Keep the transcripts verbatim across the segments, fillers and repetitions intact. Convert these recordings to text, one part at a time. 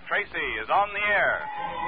Tracy is on the air.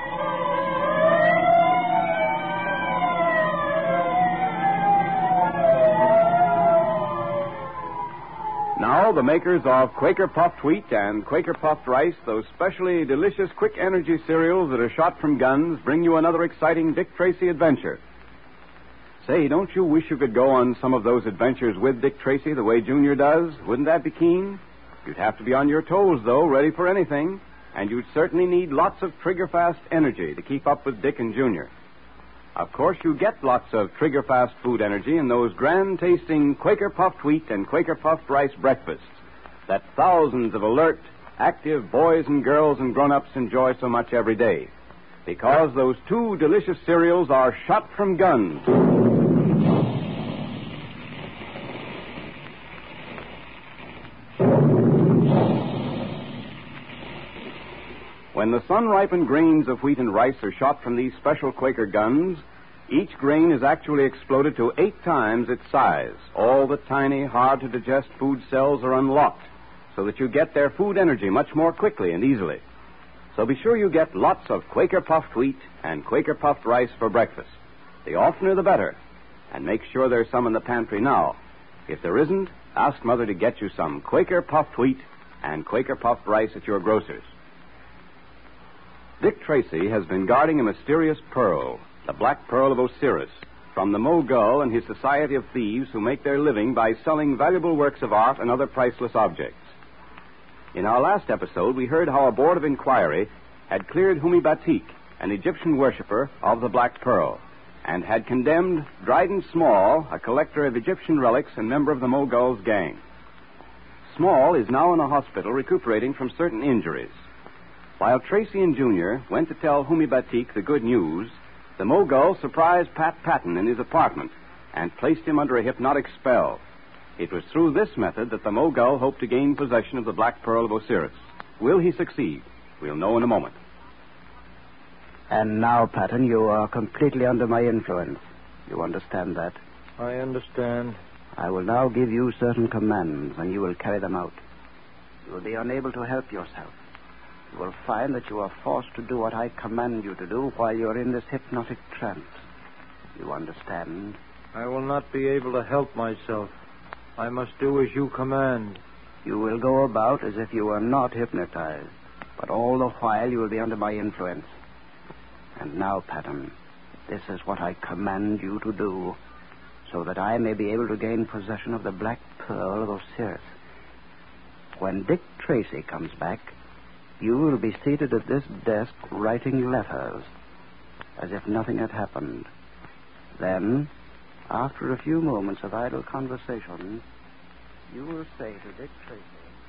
Now, the makers of Quaker Puffed Wheat and Quaker Puffed Rice, those specially delicious quick energy cereals that are shot from guns, bring you another exciting Dick Tracy adventure. Say, don't you wish you could go on some of those adventures with Dick Tracy the way Junior does? Wouldn't that be keen? You'd have to be on your toes, though, ready for anything. And you'd certainly need lots of trigger-fast energy to keep up with Dick and Junior. Of course, you get lots of trigger-fast food energy in those grand-tasting Quaker Puffed Wheat and Quaker Puffed Rice breakfasts that thousands of alert, active boys and girls and grown-ups enjoy so much every day. Because those two delicious cereals are shot from guns. When the sun-ripened grains of wheat and rice are shot from these special Quaker guns, each grain is actually exploded to eight times its size. All the tiny, hard-to-digest food cells are unlocked so that you get their food energy much more quickly and easily. So be sure you get lots of Quaker Puffed Wheat and Quaker Puffed Rice for breakfast. The oftener the better. And make sure there's some in the pantry now. If there isn't, ask Mother to get you some Quaker Puffed Wheat and Quaker Puffed Rice at your grocer's. Dick Tracy has been guarding a mysterious pearl, the Black Pearl of Osiris, from the Mogul and his society of thieves who make their living by selling valuable works of art and other priceless objects. In our last episode, we heard how a board of inquiry had cleared Humi Batik, an Egyptian worshiper of the Black Pearl, and had condemned Dryden Small, a collector of Egyptian relics and member of the Mogul's gang. Small is now in a hospital recuperating from certain injuries. While Tracy and Junior went to tell Humi Batik the good news, the Mogul surprised Pat Patton in his apartment and placed him under a hypnotic spell. It was through this method that the Mogul hoped to gain possession of the Black Pearl of Osiris. Will he succeed? We'll know in a moment. And now, Patton, you are completely under my influence. You understand that? I understand. I will now give you certain commands, and you will carry them out. You will be unable to help yourself. You will find that you are forced to do what I command you to do while you're in this hypnotic trance. You understand? I will not be able to help myself. I must do as you command. You will go about as if you were not hypnotized, but all the while you will be under my influence. And now, Patton, this is what I command you to do, so that I may be able to gain possession of the Black Pearl of Osiris. When Dick Tracy comes back, you will be seated at this desk writing letters, as if nothing had happened. Then, after a few moments of idle conversation, you will say to Dick Tracy...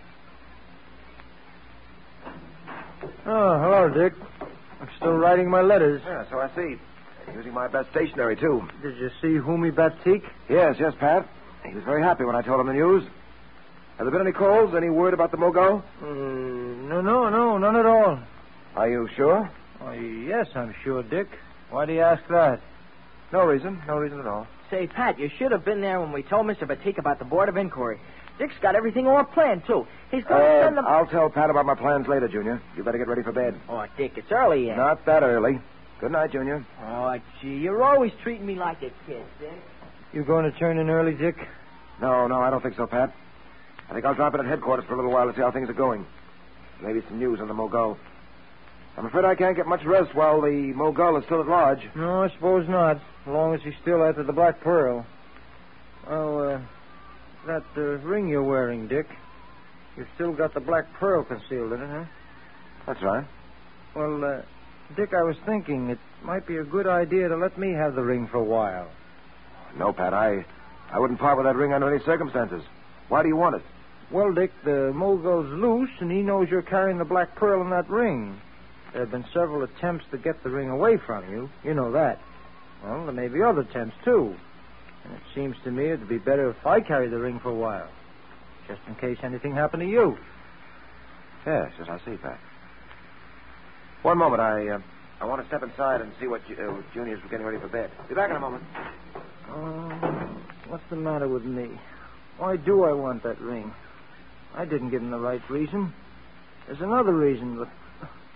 Oh, hello, Dick. I'm still writing my letters. Yeah, so I see. Using my best stationery, too. Did you see Humi Batik? Yes, yes, Pat. He was very happy when I told him the news. Have there been any calls? Any word about the Mogul? Mm, no, no, no, none at all. Are you sure? Oh, yes, I'm sure, Dick. Why do you ask that? No reason. No reason at all. Say, Pat, you should have been there when we told Mister Batik about the Board of Inquiry. Dick's got everything all planned, too. He's going uh, to send them... I'll tell Pat about my plans later, Junior. You better get ready for bed. Oh, Dick, it's early yet. Not that early. Good night, Junior. Oh, gee, you're always treating me like a kid, Dick. You going to turn in early, Dick? No, no, I don't think so, Pat. I think I'll drop in at headquarters for a little while to see how things are going. Maybe some news on the Mogul. I'm afraid I can't get much rest while the Mogul is still at large. No, I suppose not, as long as he's still after the Black Pearl. Oh, uh, that uh, ring you're wearing, Dick, you've still got the Black Pearl concealed in it, huh? That's right. Well, uh, Dick, I was thinking it might be a good idea to let me have the ring for a while. No, Pat, I, I wouldn't part with that ring under any circumstances. Why do you want it? Well, Dick, the Mogul's loose, and he knows you're carrying the Black Pearl in that ring. There have been several attempts to get the ring away from you. You know that. Well, there may be other attempts, too. And it seems to me it'd be better if I carry the ring for a while, just in case anything happened to you. Yes, yes, I see, Pat. One moment. I uh, I want to step inside and see what uh, Junior's getting ready for bed. Be back in a moment. Oh, what's the matter with me? Why do I want that ring? I didn't give him the right reason. There's another reason, but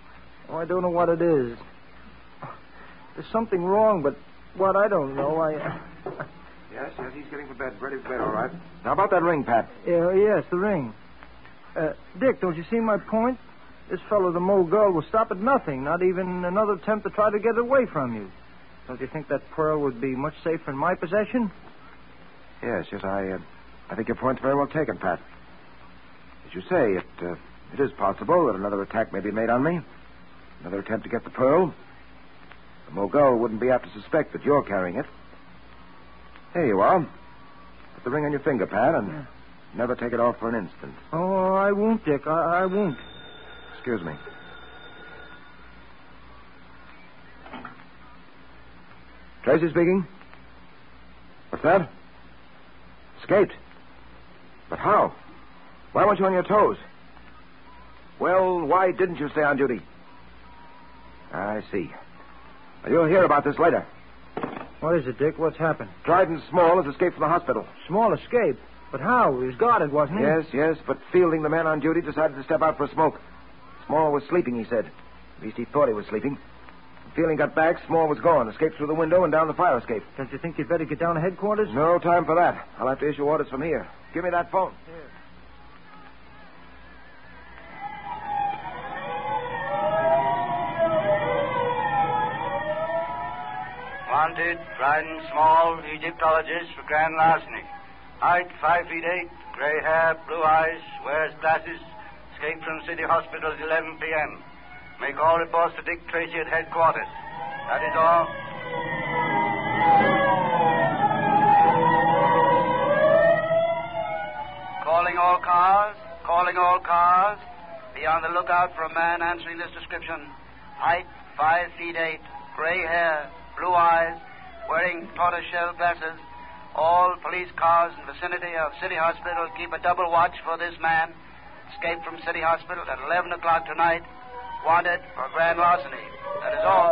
Oh, I don't know what it is. There's something wrong, but what I don't know, I... Yes, yes, he's getting for bed. Ready for bed, all right. Now, about that ring, Pat. Yeah, yes, the ring. Uh, Dick, don't you see my point? This fellow, the Mogul, will stop at nothing, not even another attempt to try to get it away from you. Don't you think that pearl would be much safer in my possession? Yes, yes, I, uh, I think your point's very well taken, Pat. As you say, it, uh, it is possible that another attack may be made on me. Another attempt to get the pearl. The Mogul wouldn't be apt to suspect that you're carrying it. Here you are. Put the ring on your finger, Pat, and yeah. Never take it off for an instant. Oh, I won't, Dick. I, I won't. Excuse me. Tracy speaking. What's that? Escaped. But how? Why weren't you on your toes? Well, why didn't you stay on duty? I see. Well, you'll hear about this later. What is it, Dick? What's happened? Dryden Small has escaped from the hospital. Small escape? But how? He was guarded, wasn't he? Yes, yes, but Fielding, the man on duty, decided to step out for a smoke. Small was sleeping, he said. At least he thought he was sleeping. When Fielding got back, Small was gone, escaped through the window and down the fire escape. Don't you think you'd better get down to headquarters? No time for that. I'll have to issue orders from here. Give me that phone. Here. Wanted, Dryden Small, Egyptologist for grand larceny. Height, five feet eight, gray hair, blue eyes, wears glasses, escaped from City Hospital at eleven p.m. Make all reports to Dick Tracy at headquarters. That is all. Calling all cars, calling all cars. Be on the lookout for a man answering this description. Height, five feet eight, gray hair, blue eyes, wearing tortoiseshell glasses. All police cars in the vicinity of City Hospital keep a double watch for this man. Escaped from City Hospital at eleven o'clock tonight. Wanted for grand larceny. That is all.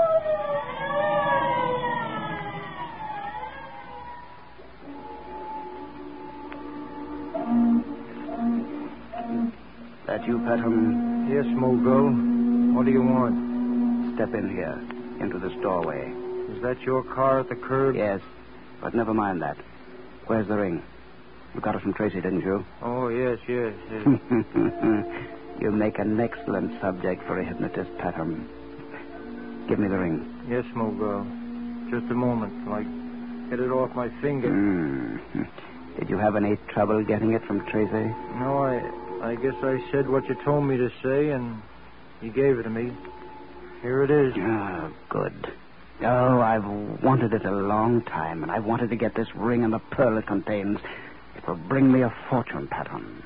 That you, Petham? Yes, Mogul. What do you want? Step in here, into this doorway. Is that your car at the curb? Yes, but never mind that. Where's the ring? You got it from Tracy, didn't you? Oh, yes, yes, yes. You make an excellent subject for a hypnotist, Petham. Give me the ring. Yes, Mogul. Just a moment, till I get it off my finger. Mm. Did you have any trouble getting it from Tracy? No, I, I guess I said what you told me to say, and he gave it to me. Here it is. Oh, good. Oh, I've wanted it a long time, and I wanted to get this ring and the pearl it contains. It will bring me a fortune, Patton.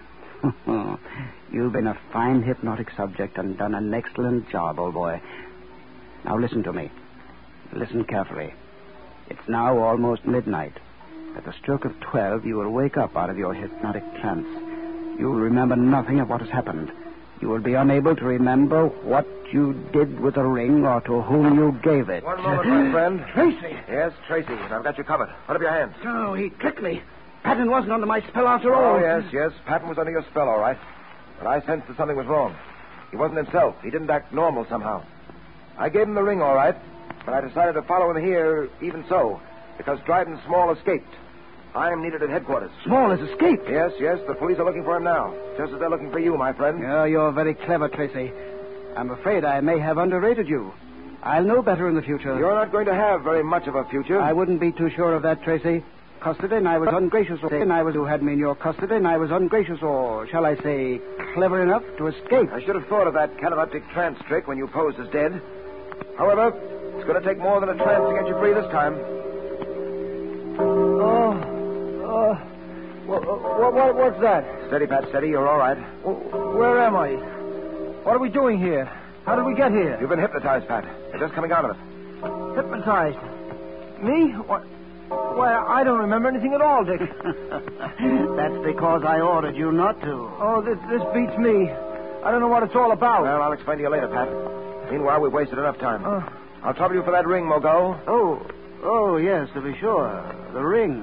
You've been a fine hypnotic subject and done an excellent job, old boy. Now listen to me. Listen carefully. It's now almost midnight. At the stroke of twelve, you will wake up out of your hypnotic trance. You will remember nothing of what has happened. You will be unable to remember what you did with the ring or to whom you gave it. One moment, my friend. Tracy! Yes, Tracy. And I've got you covered. Put up your hands. Oh, he tricked me. Patton wasn't under my spell after all. Oh, yes, yes. Patton was under your spell, all right. But I sensed that something was wrong. He wasn't himself. He didn't act normal somehow. I gave him the ring, all right, but I decided to follow him here even so, because Dryden Small escaped. I am needed at headquarters. Small has escaped? Yes, yes. The police are looking for him now, just as they're looking for you, my friend. Oh, you're very clever, Tracy. I'm afraid I may have underrated you. I'll know better in the future. You're not going to have very much of a future. I wouldn't be too sure of that, Tracy. Custody, and I was ungracious, or and I was who had me in your custody, and I was ungracious, or shall I say, clever enough to escape. I should have thought of that cataleptic trance trick when you posed as dead. However, it's going to take more than a trance to get you free this time. Oh, oh, what, what, what, what's that? Steady, Pat, steady. You're all right. Where am I? What are we doing here? How did we get here? You've been hypnotized, Pat. You're just coming out of it. Hypnotized? Me? What? Why, I don't remember anything at all, Dick. That's because I ordered you not to. Oh, this, this beats me. I don't know what it's all about. Well, I'll explain to you later, Pat. Meanwhile, we've wasted enough time. Uh, I'll trouble you for that ring, Mogul. Oh, oh, yes, to be sure. The ring.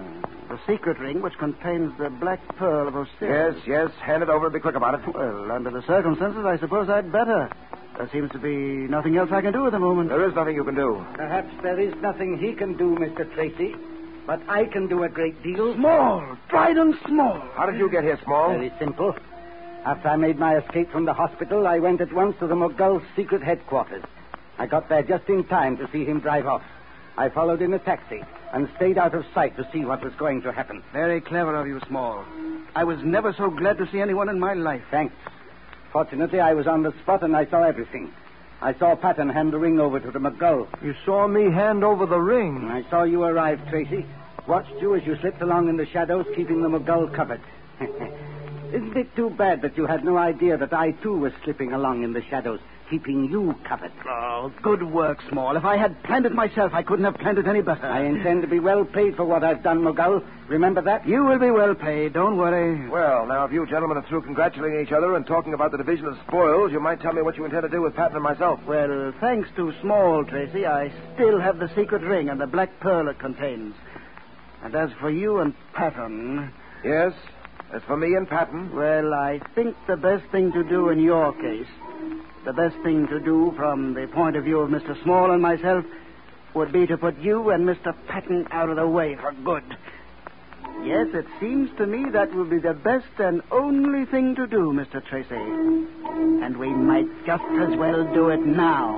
The secret ring which contains the black pearl of Osiris. Yes, yes. Hand it over and be quick about it. Well, under the circumstances, I suppose I'd better. There seems to be nothing else I can do at the moment. There is nothing you can do. Perhaps there is nothing he can do, Mister Tracy, but I can do a great deal. Small! Dryden Small! How did you get here, Small? Very simple. After I made my escape from the hospital, I went at once to the Mogul's secret headquarters. I got there just in time to see him drive off. I followed in a taxi and stayed out of sight to see what was going to happen. Very clever of you, Small. I was never so glad to see anyone in my life. Thanks. Fortunately, I was on the spot and I saw everything. I saw Patton hand the ring over to the Mogul. You saw me hand over the ring. I saw you arrive, Tracy. Watched you as you slipped along in the shadows, keeping the Mogul covered. Isn't it too bad that you had no idea that I, too, was slipping along in the shadows, keeping you covered? Oh, good work, Small. If I had planned it myself, I couldn't have planned it any better. I intend to be well paid for what I've done, Mogul. Remember that? You will be well paid. Don't worry. Well, now, if you gentlemen are through congratulating each other and talking about the division of spoils, you might tell me what you intend to do with Patton and myself. Well, thanks to Small, Tracy, I still have the secret ring and the black pearl it contains. And as for you and Patton... Yes? As for me and Patton... Well, I think the best thing to do in your case, the best thing to do from the point of view of Mister Small and myself, would be to put you and Mister Patton out of the way for good. Yes, it seems to me that will be the best and only thing to do, Mister Tracy. And we might just as well do it now.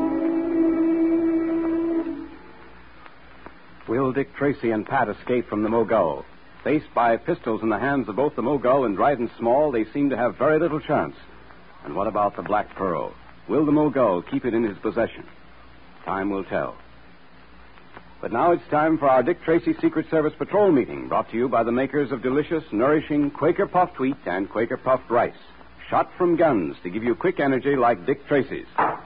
Will Dick Tracy and Pat escape from the Mogul? Faced by pistols in the hands of both the Mogul and Dryden Small, they seem to have very little chance. And what about the Black Pearl? Will the Mogul keep it in his possession? Time will tell. But now it's time for our Dick Tracy Secret Service Patrol meeting, brought to you by the makers of delicious, nourishing Quaker Puffed Wheat and Quaker Puffed Rice. Shot from guns to give you quick energy like Dick Tracy's.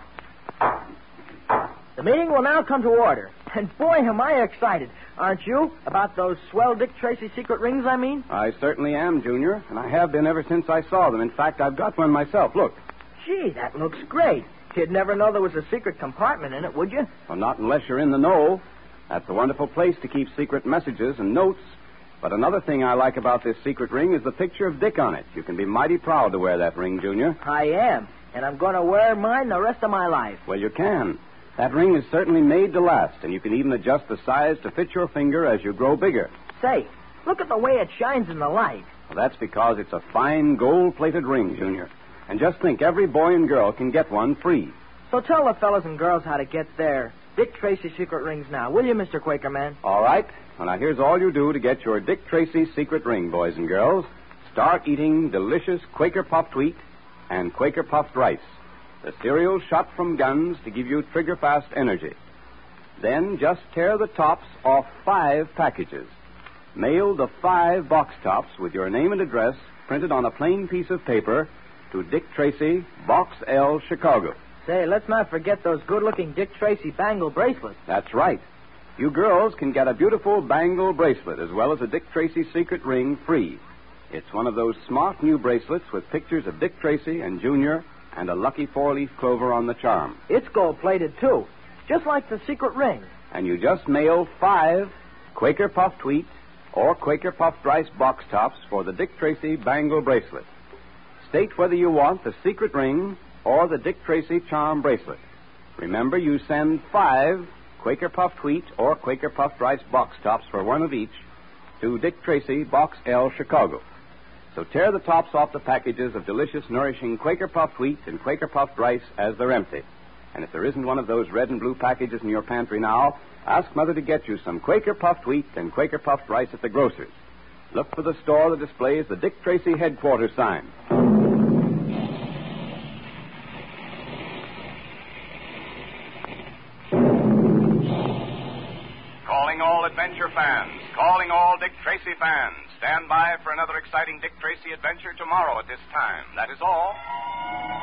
The meeting will now come to order. And boy, am I excited. Aren't you? About those swell Dick Tracy secret rings, I mean? I certainly am, Junior, and I have been ever since I saw them. In fact, I've got one myself. Look. Gee, that looks great. You'd never know there was a secret compartment in it, would you? Well, not unless you're in the know. That's a wonderful place to keep secret messages and notes. But another thing I like about this secret ring is the picture of Dick on it. You can be mighty proud to wear that ring, Junior. I am, and I'm going to wear mine the rest of my life. Well, you can. That ring is certainly made to last, and you can even adjust the size to fit your finger as you grow bigger. Say, look at the way it shines in the light. Well, that's because it's a fine gold-plated ring, Junior. And just think, every boy and girl can get one free. So tell the fellas and girls how to get their Dick Tracy secret rings now, will you, Mister Quakerman? All right. Well, now here's all you do to get your Dick Tracy secret ring, boys and girls. Start eating delicious Quaker Puffed Wheat and Quaker Puffed Rice. The cereal shot from guns to give you trigger-fast energy. Then just tear the tops off five packages. Mail the five box tops with your name and address printed on a plain piece of paper to Dick Tracy, Box L, Chicago. Say, let's not forget those good-looking Dick Tracy bangle bracelets. That's right. You girls can get a beautiful bangle bracelet as well as a Dick Tracy secret ring free. It's one of those smart new bracelets with pictures of Dick Tracy and Junior and a lucky four-leaf clover on the charm. It's gold-plated, too, just like the secret ring. And you just mail five Quaker Puffed Wheat or Quaker Puffed Rice box tops for the Dick Tracy bangle bracelet. State whether you want the secret ring or the Dick Tracy charm bracelet. Remember, you send five Quaker Puffed Wheat or Quaker Puffed Rice box tops for one of each to Dick Tracy, Box L, Chicago. So tear the tops off the packages of delicious, nourishing Quaker Puffed Wheat and Quaker Puffed Rice as they're empty. And if there isn't one of those red and blue packages in your pantry now, ask Mother to get you some Quaker Puffed Wheat and Quaker Puffed Rice at the grocer's. Look for the store that displays the Dick Tracy headquarters sign. Calling all adventure fans. Calling all Dick Tracy fans. Stand by for another exciting Dick Tracy adventure tomorrow at this time. That is all.